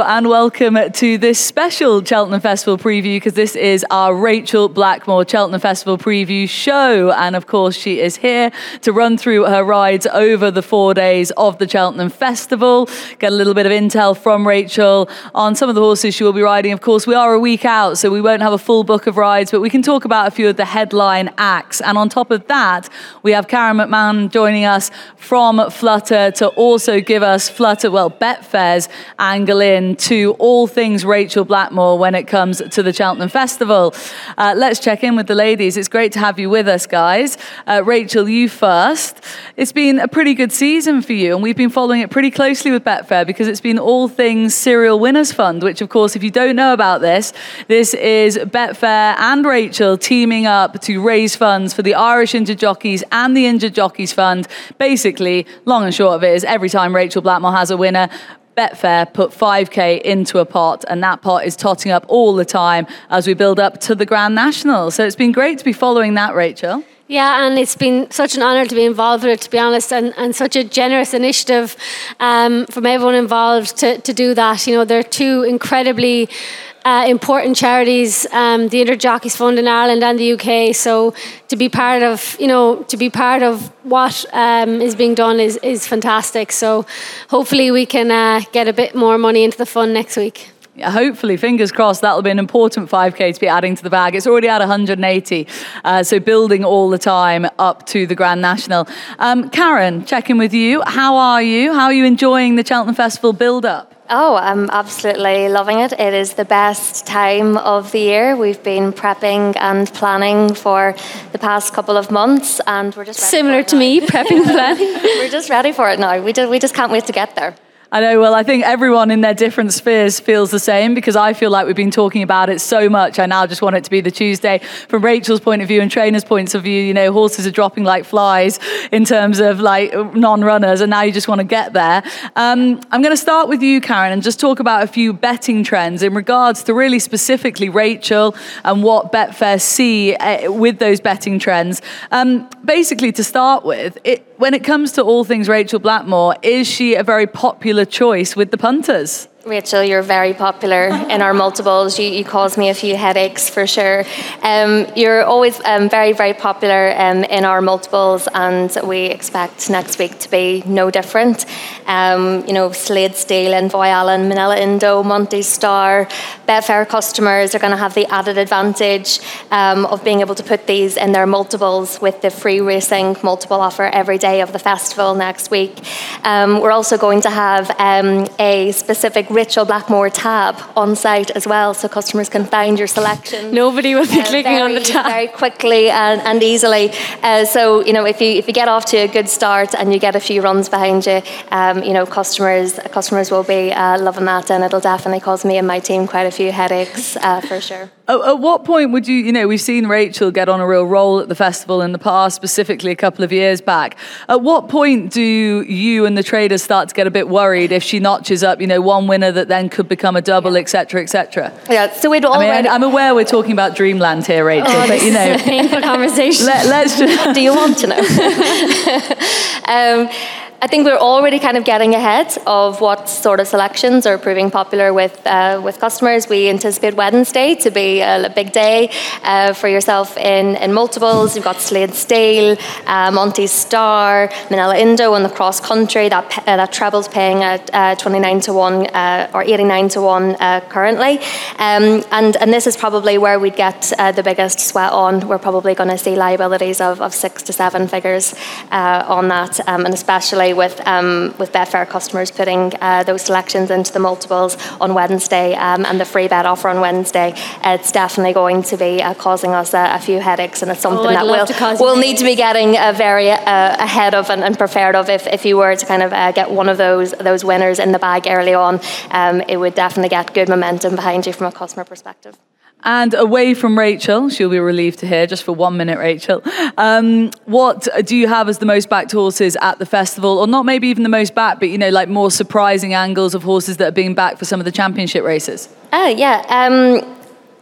and welcome to this special Cheltenham Festival preview, because this is our Rachel Blackmore Cheltenham Festival preview show. And of course, she is here to run through her rides over the 4 days of the Cheltenham Festival. Get a little bit of intel from Rachel on some of the horses she will be riding. Of course, we are a week out, so we won't have a full book of rides, but we can talk about a few of the headline acts. And on top of that, we have Karen McMahon joining us from Flutter to also give us Betfair's angle in to all things Rachel Blackmore when it comes to the Cheltenham Festival. Let's check in with the ladies. It's great to have you with us, guys. Rachel, you first. It's been a pretty good season for you, and we've been following it pretty closely with Betfair because it's been all things Serial Winners Fund, which, of course, if you don't know about this is Betfair and Rachel teaming up to raise funds for the Irish Injured Jockeys and the Injured Jockeys Fund. Basically, long and short of it is every time Rachel Blackmore has a winner, Betfair put 5k into a pot, and that pot is totting up all the time as we build up to the Grand National. So it's been great to be following that, Rachel. Yeah, and it's been such an honour to be involved with it, to be honest, and such a generous initiative from everyone involved to do that. You know, they're two incredibly important charities, the Injured Jockeys Fund in Ireland and the UK. So to be part of what is being done is fantastic. So hopefully we can get a bit more money into the fund next week. Yeah, hopefully, fingers crossed, that'll be an important 5k to be adding to the bag. It's already at 180, so building all the time up to the Grand National. Karen, checking with you. How are you? How are you enjoying the Cheltenham Festival build-up? Oh, I'm absolutely loving it. It is the best time of the year. We've been prepping and planning for the past couple of months, and we're just ready similar to me, prepping and planning. We're just ready for it now. We just can't wait to get there. I know, well, I think everyone in their different spheres feels the same, because I feel like we've been talking about it so much. I now just want it to be the Tuesday. From Rachel's point of view and trainers' points of view, you know, horses are dropping like flies in terms of like non-runners, and now you just want to get there. I'm going to start with you, Karen, and just talk about a few betting trends in regards to really specifically Rachel and what Betfair see with those betting trends. Basically, to start with, when it comes to all things Rachel Blackmore, is she a very popular choice with the punters? Rachel, you're very popular in our multiples. You cause me a few headaches for sure. You're always very, very popular in our multiples, and we expect next week to be no different. Slade Steel and Voy Allen, Manila Indo, Monty Star, Betfair customers are going to have the added advantage of being able to put these in their multiples with the free racing multiple offer every day of the festival next week. We're also going to have a specific Rachel Blackmore tab on site as well, so customers can find your selection. Nobody will be clicking on the tab very quickly and easily. So if you get off to a good start and you get a few runs behind you, customers will be loving that, and it'll definitely cause me and my team quite a few headaches for sure. At what point would you, we've seen Rachel get on a real roll at the festival in the past, specifically a couple of years back. At what point do you and the traders start to get a bit worried if she notches up, one winner that then could become a double, etc., etc.? Yeah, so we'd already... I'm aware we're talking about dreamland here, Rachel, but this is a painful conversation. Let's just... Do you want to know? I think we're already kind of getting ahead of what sort of selections are proving popular with customers. We anticipate Wednesday to be a big day for yourself in multiples. You've got Slade Steel, Monty Star, Manila Indo, and the cross country. That treble's paying at 29-1 or 89-1 currently. And this is probably where we'd get the biggest sweat on. We're probably going to see liabilities of 6 to 7 figures on that, and especially with Betfair customers putting those selections into the multiples on Wednesday and the free bet offer on Wednesday. It's definitely going to be causing us a few headaches, and it's something that we'll need to be getting very ahead of and prepared of. If you were to kind of get one of those winners in the bag early on, it would definitely get good momentum behind you from a customer perspective. And away from Rachel, she'll be relieved to hear, just for 1 minute, Rachel. What do you have as the most backed horses at the festival? Or not maybe even the most backed, but, more surprising angles of horses that are being backed for some of the championship races?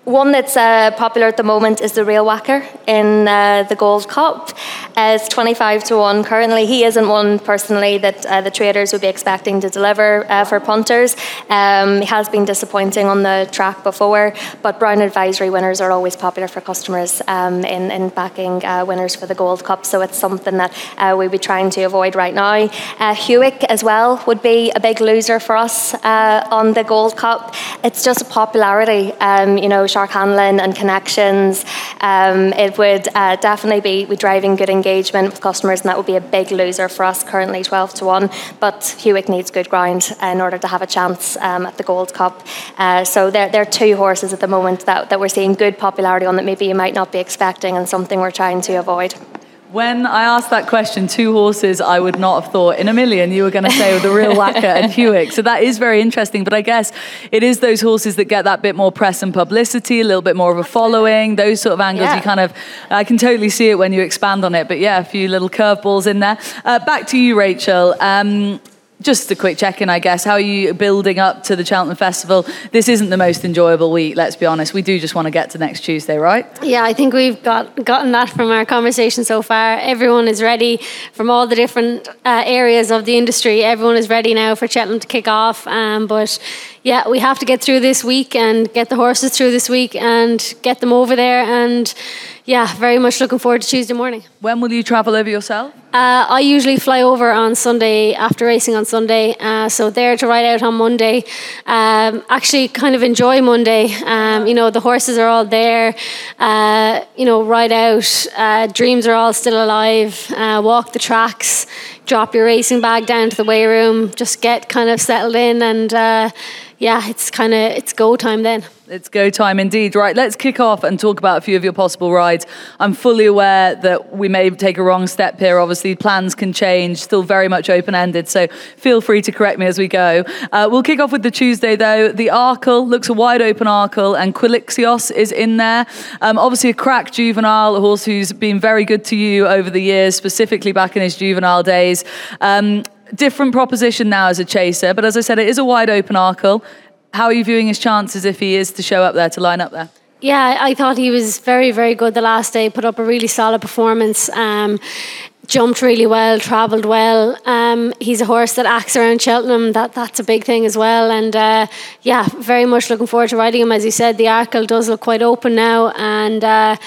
One that's popular at the moment is the Real Whacker in the Gold Cup. It's 25-1 currently. He isn't one personally that the traders would be expecting to deliver for punters. He has been disappointing on the track before, but Brown Advisory winners are always popular for customers in backing winners for the Gold Cup. So it's something that we'll be trying to avoid right now. Hewick as well would be a big loser for us on the Gold Cup. It's just a popularity. Shark handling and connections. It would definitely be driving good engagement with customers, and that would be a big loser for us currently, 12-1. But Hewick needs good ground in order to have a chance at the Gold Cup. So there are two horses at the moment that we're seeing good popularity on that maybe you might not be expecting, and something we're trying to avoid. When I asked that question, two horses I would not have thought in a million you were going to say with the Real Whacker and Hewick. So that is very interesting. But I guess it is those horses that get that bit more press and publicity, a little bit more of a following, those sort of angles. Yeah. I can totally see it when you expand on it. But yeah, a few little curveballs in there. Back to you, Rachel. Just a quick check-in, I guess. How are you building up to the Cheltenham Festival? This isn't the most enjoyable week, let's be honest. We do just want to get to next Tuesday, right? Yeah, I think we've gotten that from our conversation so far. Everyone is ready from all the different areas of the industry. Everyone is ready now for Cheltenham to kick off. But yeah, we have to get through this week and get the horses through this week and get them over there. And yeah, very much looking forward to Tuesday morning. When will you travel over yourself? I usually fly over on Sunday after racing on Sunday. So there to ride out on Monday. Actually kind of enjoy Monday. The horses are all there. Ride out. Dreams are all still alive. Walk the tracks. Drop your racing bag down to the weigh room. Just get kind of settled in and it's go time then. It's go time indeed. Right, let's kick off and talk about a few of your possible rides. I'm fully aware that we may take a wrong step here. Obviously, plans can change, still very much open-ended, so feel free to correct me as we go. We'll kick off with the Tuesday, though. The Arkle looks a wide-open Arkle, and Quilixios is in there. Obviously, a crack juvenile, a horse who's been very good to you over the years, specifically back in his juvenile days. Different proposition now as a chaser, but as I said, it is a wide-open Arkle. How are you viewing his chances if he is to show up there, to line up there? Yeah, I thought he was very, very good the last day, put up a really solid performance, jumped really well, travelled well. He's a horse that acts around Cheltenham, that's a big thing as well. And very much looking forward to riding him. As you said, the Arkle does look quite open now, and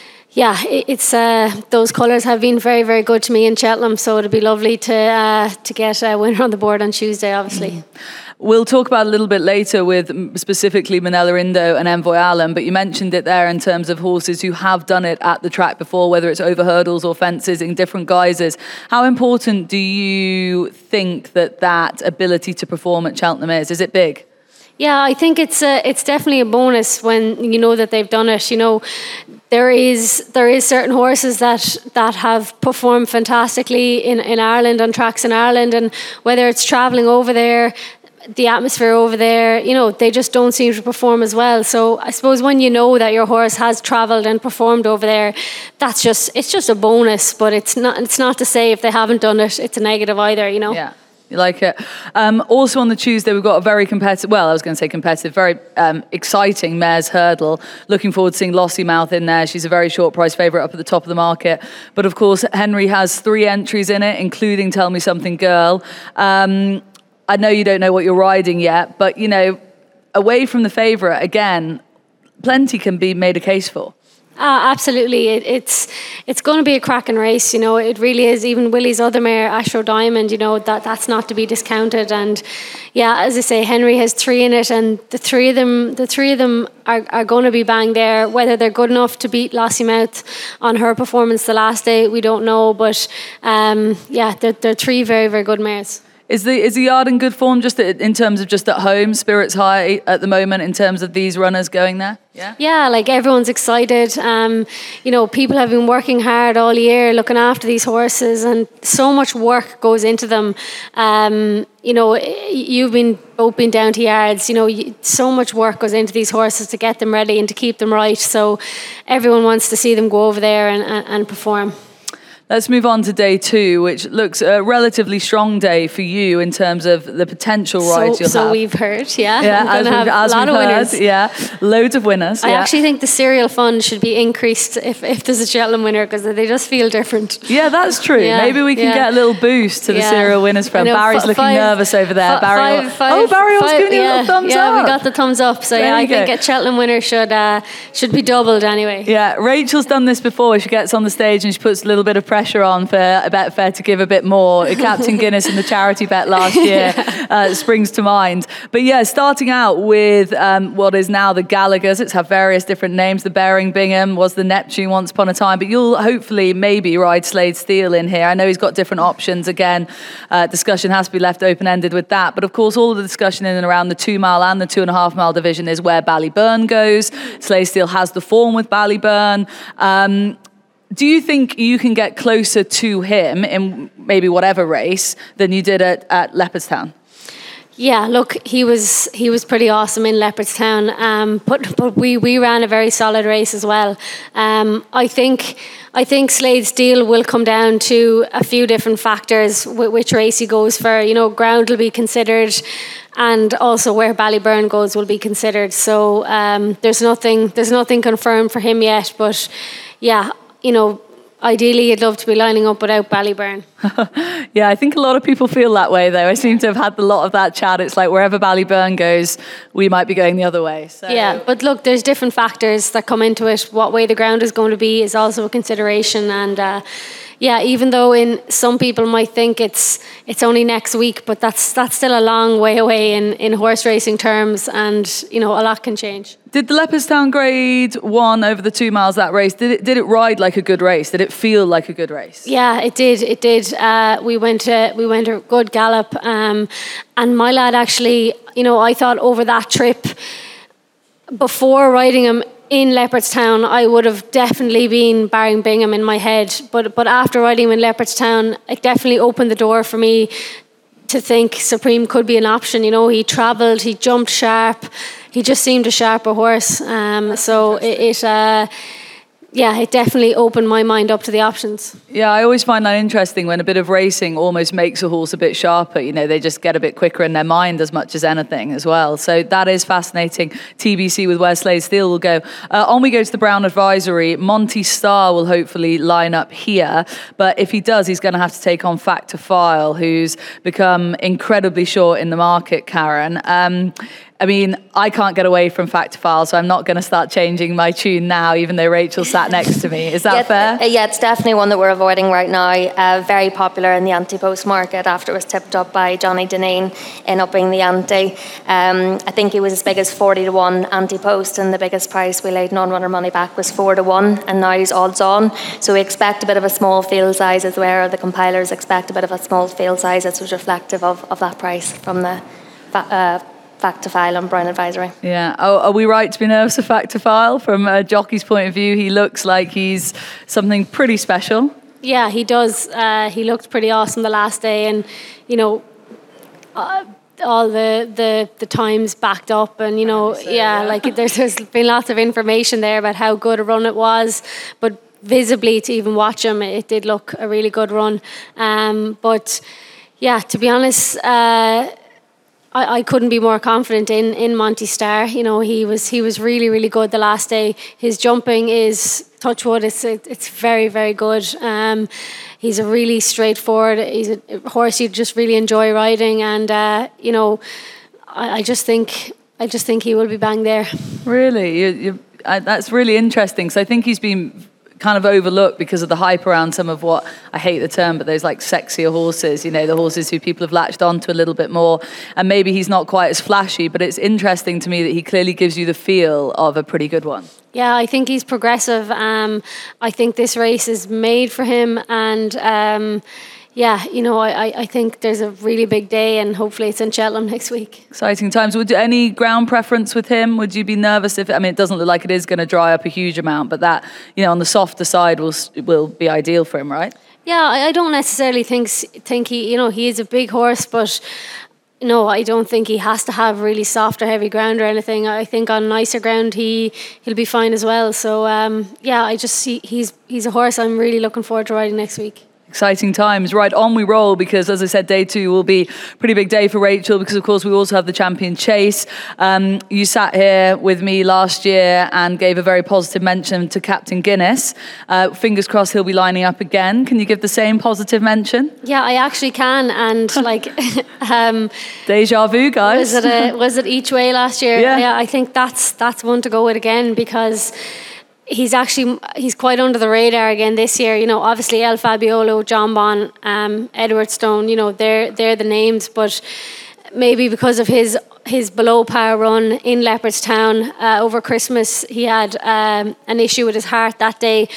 it's those colours have been very, very good to me in Cheltenham, so it'd be lovely to get a winner on the board on Tuesday, obviously. Mm-hmm. We'll talk about it a little bit later with specifically Minella Indo and Envoy Allen, but you mentioned it there in terms of horses who have done it at the track before, whether it's over hurdles or fences in different guises. How important do you think that ability to perform at Cheltenham is? Is it big? Yeah, I think it's definitely a bonus when you know that they've done it. There is certain horses that have performed fantastically in Ireland, on tracks in Ireland, and whether it's travelling over there, the atmosphere over there, they just don't seem to perform as well. So I suppose when you know that your horse has travelled and performed over there, it's just a bonus. But it's not to say if they haven't done it, it's a negative either. Yeah. You like it. Also on the Tuesday, we've got a very competitive, very exciting Mares Hurdle. Looking forward to seeing Lossiemouth in there. She's a very short price favourite up at the top of the market. But of course, Henry has 3 entries in it, including Tell Me Something Girl. I know you don't know what you're riding yet, but, away from the favourite, again, plenty can be made a case for. Absolutely. It's going to be a cracking race, it really is. Even Willie's other mare, Ashro Diamond, that's not to be discounted. And yeah, as I say, Henry has 3 in it, and the three of them are going to be bang there. Whether they're good enough to beat Lossiemouth on her performance the last day, we don't know. But they're 3 very, very good mares. Is the yard in good form just in terms of just at home? Spirits high at the moment in terms of these runners going there? Yeah, like everyone's excited. People have been working hard all year looking after these horses, and so much work goes into them. You've both been down to yards. So much work goes into these horses to get them ready and to keep them right. So everyone wants to see them go over there and perform. Let's move on to day 2, which looks a relatively strong day for you in terms of the potential rides you'll have. So we've heard, yeah. As we've heard, yeah. Loads of winners. I actually think the serial fund should be increased if there's a Cheltenham winner, because they just feel different. Yeah, that's true. Yeah, maybe we can get a little boost to the serial winners fund. Barry's looking nervous over there. Barry was giving you a little thumbs up. Yeah, we got the thumbs up. So I think a Cheltenham winner should be doubled anyway. Yeah, Rachel's done this before. She gets on the stage and she puts a little bit of pressure on for a Betfair to give a bit more. Captain Guinness in the charity bet last year springs to mind. But yeah, starting out with what is now the Gallagher's. It's had various different names. The Bearing Bingham was the Neptune once upon a time. But you'll hopefully maybe ride Slade Steel in here. I know he's got different options. Again, discussion has to be left open-ended with that. But of course, all of the discussion in and around the 2 mile and the 2.5 mile division is where Ballyburn goes. Slade Steel has the form with Ballyburn. Do you think you can get closer to him in maybe whatever race than you did at Leopardstown? Yeah, look, he was pretty awesome in Leopardstown, but we ran a very solid race as well. I think Slade Steel will come down to a few different factors, which race he goes for. Ground will be considered, and also where Ballyburn goes will be considered. So there's nothing confirmed for him yet, but yeah. Ideally, you'd love to be lining up without Ballyburn. Yeah, I think a lot of people feel that way, though. I seem to have had a lot of that chat. It's like wherever Ballyburn goes, we might be going the other way. So. Yeah, but look, there's different factors that come into it. What way the ground is going to be is also a consideration. And even though some people might think it's only next week, but that's still a long way away in horse racing terms, and a lot can change. Did the Leopardstown Grade 1 over the 2 miles, that race, did it ride like a good race? Did it feel like a good race? Yeah, it did. It did. We went a good gallop, and my lad actually, I thought over that trip, before riding him in Leopardstown, I would have definitely been Bearing Bingham in my head. But after riding him in Leopardstown, it definitely opened the door for me to think Supreme could be an option. He travelled, he jumped sharp, he just seemed a sharper horse. It definitely opened my mind up to the options. Yeah, I always find that interesting when a bit of racing almost makes a horse a bit sharper. They just get a bit quicker in their mind as much as anything as well. So that is fascinating. TBC with where Slade Steel will go. On we go to the Brown Advisory. Monty Starr will hopefully line up here. But if he does, he's going to have to take on Fact to File, who's become incredibly short in the market, Karen. I can't get away from Fact to File, so I'm not going to start changing my tune now, even though Rachel sat next to me. Is that fair? Yeah, it's definitely one that we're avoiding right now. Very popular in the anti-post market after it was tipped up by Johnny Deneen in upping the ante. I think he was as big as 40-1 anti-post, and the biggest price we laid non-runner money back was 4-1, and now he's odds on. So we expect a bit of a small field size as well. The compilers expect a bit of a small field size that's reflective of that price from the Fact to File on Brown Advisory. Yeah. Are we right to be nervous of Fact to File? From a jockey's point of view, he looks like he's something pretty special. Yeah, he does. He looked pretty awesome the last day, and all the times backed up, and there's been lots of information there about how good a run it was, but visibly to even watch him, it did look a really good run. But yeah, to be honest, I couldn't be more confident in Monty Starr. He was really, really good the last day. His jumping is, touch wood, it's very, very good. He's a really straightforward. He's a horse you just really enjoy riding, and I just think he will be bang there. Really, that's really interesting. So I think he's been kind of overlooked because of the hype around some of what, I hate the term, but those like sexier horses, the horses who people have latched onto a little bit more, and maybe he's not quite as flashy, but it's interesting to me that he clearly gives you the feel of a pretty good one. Yeah, I think he's progressive. I think this race is made for him, and I think there's a really big day, and hopefully it's in Cheltenham next week. Exciting times. Would you, any ground preference with him? Would you be nervous if, it doesn't look like it is going to dry up a huge amount, but that, on the softer side will be ideal for him, right? Yeah, I don't necessarily think he, he is a big horse, but No, I don't think he has to have really soft or heavy ground or anything. I think on nicer ground he'll be fine as well. So I just see he's a horse I'm really looking forward to riding next week. Exciting times. Right, on we roll, because as I said, day 2 will be a pretty big day for Rachel, because of course we also have the Champion Chase. You sat here with me last year and gave a very positive mention to Captain Guinness. Fingers crossed he'll be lining up again. Can you give the same positive mention? Yeah, I actually can. And deja vu, guys. Was it each way last year? Yeah, I think that's one to go with again, because he's quite under the radar again this year. Obviously El Fabiolo, Jonbon, Edward Stone, they're the names, but maybe because of his below par run in Leopardstown over Christmas, he had an issue with his heart that day.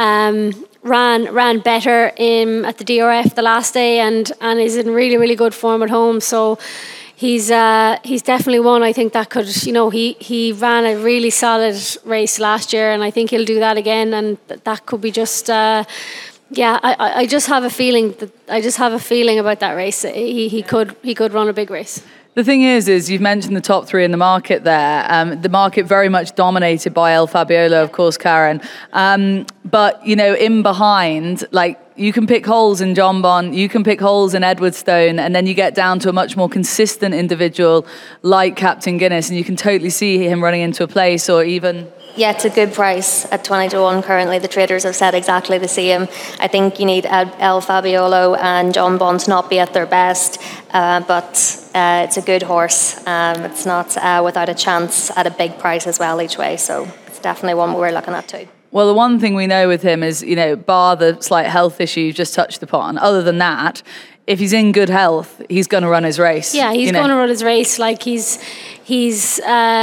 Ran better at the DRF the last day and is in really, really good form at home. So he's definitely one I think that could, he ran a really solid race last year, and I think he'll do that again, and that could be just I just have a feeling about that race. He could run a big race. The thing is you've mentioned the top 3 in the market there. The market very much dominated by El Fabiolo, of course, Karen. But, in behind, you can pick holes in Jonbon, you can pick holes in Edward Stone, and then you get down to a much more consistent individual like Captain Guinness, and you can totally see him running into a place, or even... Yeah, it's a good price at 20-1 currently. The traders have said exactly the same. I think you need El Fabiolo and Jonbon to not be at their best, but it's a good horse. It's not without a chance at a big price as well each way, so it's definitely one we're looking at too. Well, the one thing we know with him is, bar the slight health issue you've just touched upon, other than that, if he's in good health, he's going to run his race. Yeah, he's going to run his race. He's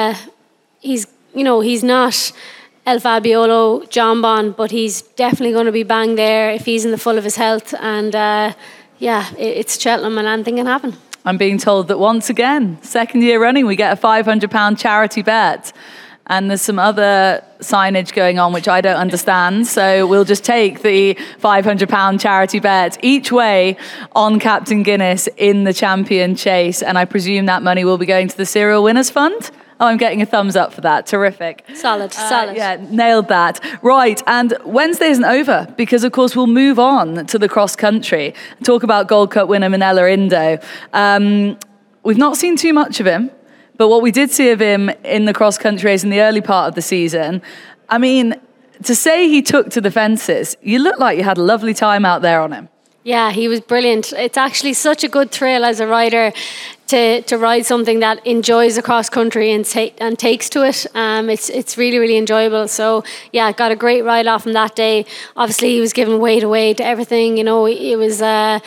not El Fabiolo, Jonbon, but he's definitely going to be bang there if he's in the full of his health. And it's Cheltenham and anything can happen. I'm being told that once again, second year running, we get a £500 charity bet. And there's some other signage going on which I don't understand. So we'll just take the £500 charity bet each way on Captain Guinness in the Champion Chase. And I presume that money will be going to the Serial Winners Fund. Oh, I'm getting a thumbs up for that. Terrific. Solid. Yeah, nailed that. Right, and Wednesday isn't over, because, of course, we'll move on to the cross-country and talk about Gold Cup winner Minella Indo. We've not seen too much of him, but what we did see of him in the cross-country race in the early part of the season, I mean, to say he took to the fences, you look like you had a lovely time out there on him. Yeah, he was brilliant. It's actually such a good thrill as a rider to ride something that enjoys the cross country and takes to it. It's really, really enjoyable. So yeah, got a great ride off him that day. Obviously, he was giving weight away to everything. It was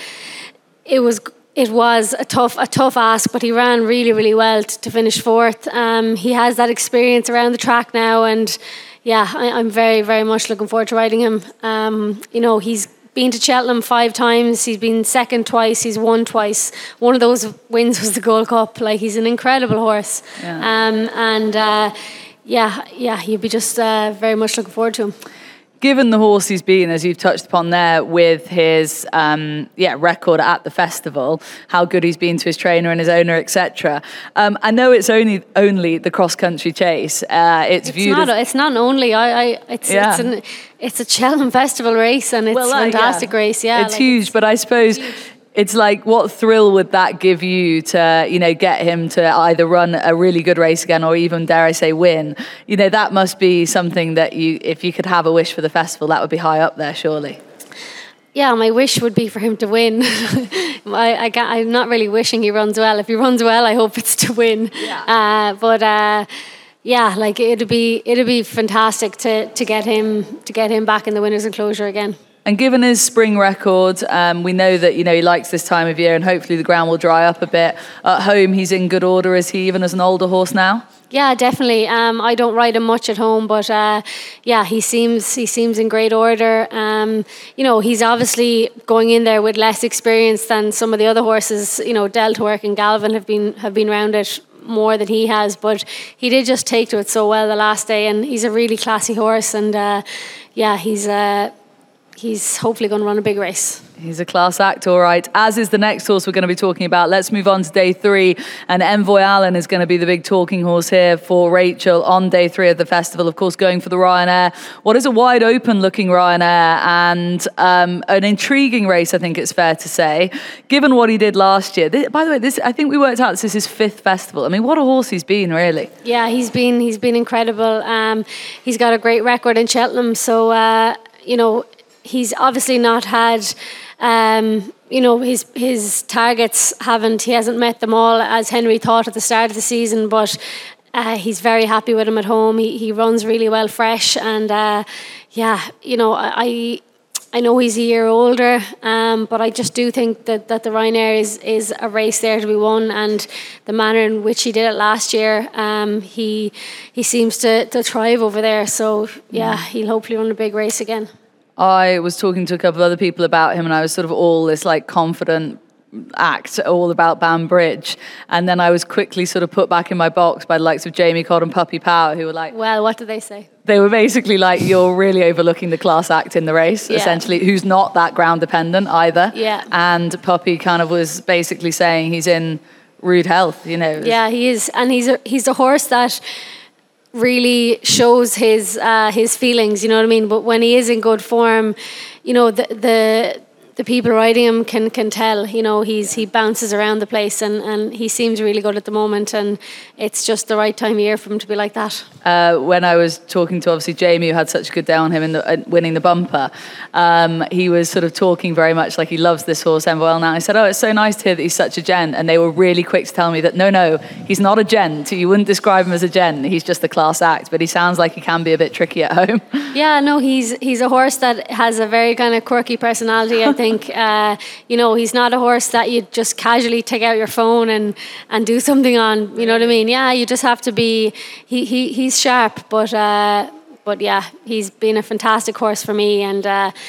a tough ask, but he ran really, really well to finish fourth. He has that experience around the track now, and yeah, I'm very, very much looking forward to riding him. He's been to Cheltenham 5 times. He's been second twice. He's won twice. One of those wins was the Gold Cup. He's an incredible horse. Yeah. You'd be just very much looking forward to him. Given the horse he's been, as you've touched upon there, with his record at the festival, how good he's been to his trainer and his owner, etc. I know it's only the cross-country chase. It's not only. It's a Cheltenham Festival race, and it's a fantastic race. Yeah, it's huge. But I suppose it's what thrill would that give you to, get him to either run a really good race again or even, dare I say, win? That must be something that if you could have a wish for the festival, that would be high up there, surely. Yeah, my wish would be for him to win. I'm not really wishing he runs well. If he runs well, I hope it's to win. Yeah. It'd be fantastic to get him back in the winners' enclosure again. And given his spring record, we know that he likes this time of year, and hopefully the ground will dry up a bit. At home, he's in good order, is he, even as an older horse now? Yeah, definitely. I don't ride him much at home, but he seems in great order. He's obviously going in there with less experience than some of the other horses. Deltwork and Galvin have been around it more than he has, but he did just take he's hopefully going to run a big race. He's a class act, all right. As is the next horse we're going to be talking about. Let's move on to day 3. And Envoy Allen is going to be the big talking horse here for Rachel on day 3 of the festival. Of course, going for the Ryanair. What is a wide open looking Ryanair and an intriguing race, I think it's fair to say, given what he did last year. By the way, I think we worked out this is his 5th festival. I mean, what a horse he's been, really. Yeah, he's been incredible. He's got a great record in Cheltenham. So, he's obviously not had... his targets he hasn't met them all as Henry thought at the start of the season, but he's very happy with him at home. He runs really well fresh, and I know he's a year older, but I just do think that the Ryanair is a race there to be won, and the manner in which he did it last year, he seems to thrive over there. So he'll hopefully run a big race again. I was talking to a couple of other people about him, and I was sort of all this like confident act all about Banbridge, and then I was quickly sort of put back in my box by the likes of Jamie Codd and Puppy Power, who were like, well, what did they say? They were basically like, you're really overlooking the class act in the race, essentially, who's not that ground dependent either. Yeah. And Puppy kind of was basically saying he's in rude health, Yeah, he is, and he's a horse that really shows his feelings, you know what I mean? But when he is in good form, the people riding him can tell, he bounces around the place, and he seems really good at the moment, and it's just the right time of year for him to be like that. When I was talking to obviously Jamie, who had such a good day on him in winning the bumper, he was sort of talking very much like he loves this horse Envoy now. I said, it's so nice to hear that he's such a gent, and they were really quick to tell me that no, he's not a gent. You wouldn't describe him as a gent. He's just a class act, but he sounds like he can be a bit tricky at home. Yeah, no, he's a horse that has a very kind of quirky personality, I think. He's not a horse that you just casually take out your phone and do something on, you know what I mean? Yeah, you just have to be, he's sharp, but yeah, he's been a fantastic horse for me, and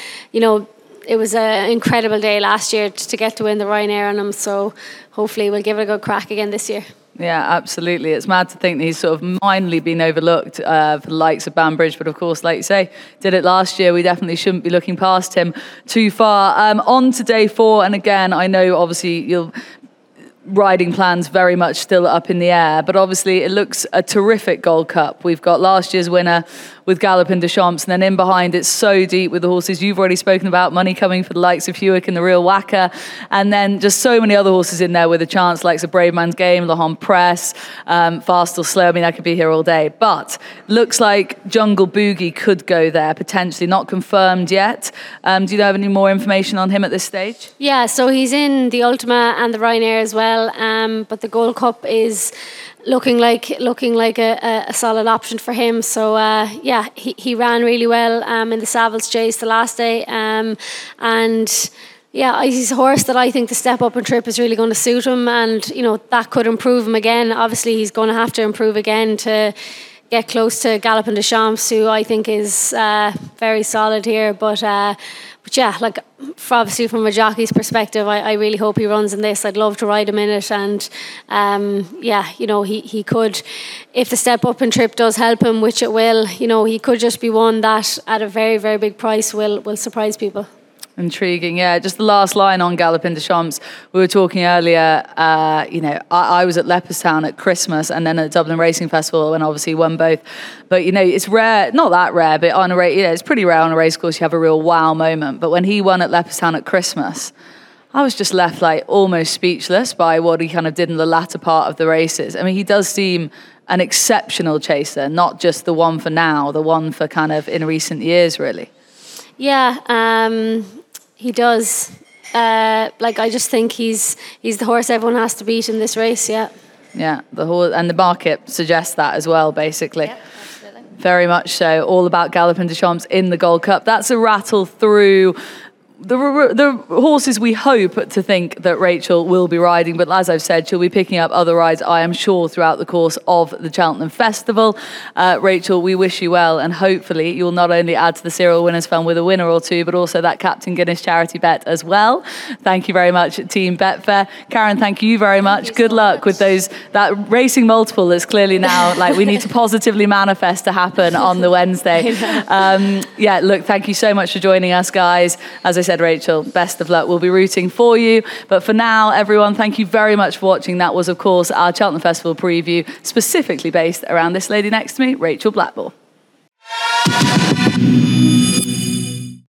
it was an incredible day last year to get to win the Ryanair on him, so hopefully we'll give it a good crack again this year. Yeah, absolutely. It's mad to think that he's sort of minorly been overlooked for the likes of Banbridge, but of course, like you say, did it last year. We definitely shouldn't be looking past him too far. On to day 4, and again, I know obviously you'll riding plans very much still up in the air, but obviously it looks a terrific Gold Cup. We've got last year's winner with Galopin Des Champs, and then in behind it's so deep with the horses you've already spoken about, money coming for the likes of Hewick and the Real Wacker, and then just so many other horses in there with a chance, likes of Brave Man's Game, Le Hon Press, Fast or Slow. I mean, I could be here all day, but looks like Jungle Boogie could go there, potentially, not confirmed yet. Do you have any more information on him at this stage? Yeah, so he's in the Ultima and the Ryanair as well, but the Gold Cup is looking like a solid option for him. So he ran really well in the Savills Chase the last day, and yeah, he's a horse that I think the step up and trip is really going to suit him, and that could improve him again. Obviously he's going to have to improve again to get close to Galopin Des Champs, who I think is very solid here, but yeah, like obviously from a jockey's perspective, I really hope he runs in this. I'd love to ride him in it, and he could, if the step up and trip does help him, which it will, he could just be one that at a very, very big price will surprise people. Intriguing, yeah. Just the last line on Galopin Des Champs. We were talking earlier, I was at Leopardstown at Christmas and then at Dublin Racing Festival and obviously won both. But, it's rare, not that rare, but on a race, it's pretty rare on a race course you have a real wow moment. But when he won at Leopardstown at Christmas, I was just left like almost speechless by what he kind of did in the latter part of the races. I mean, he does seem an exceptional chaser, not just the one for now, the one for kind of in recent years, really. Yeah, he does. I just think he's the horse everyone has to beat in this race. Yeah. Yeah, the horse and the market suggests that as well. Basically, yeah, absolutely. Very much so. All about Galopin Des Champs in the Gold Cup. That's a rattle through the horses we hope to think that Rachel will be riding, but as I've said, she'll be picking up other rides, I am sure, throughout the course of the Cheltenham Festival. Rachel, we wish you well, and hopefully you'll not only add to the Serial Winners Fund with a winner or two, but also that Captain Guinness charity bet as well. Thank you very much, Team Betfair. Karen, thank you very much. Good luck with that racing multiple that's clearly now, like, we need to positively manifest to happen on the Wednesday. Look, thank you so much for joining us, guys. As I said, Rachel, best of luck. We'll be rooting for you. But for now, everyone, thank you very much for watching. That was, of course, our Cheltenham Festival preview, specifically based around this lady next to me, Rachel Blackmore.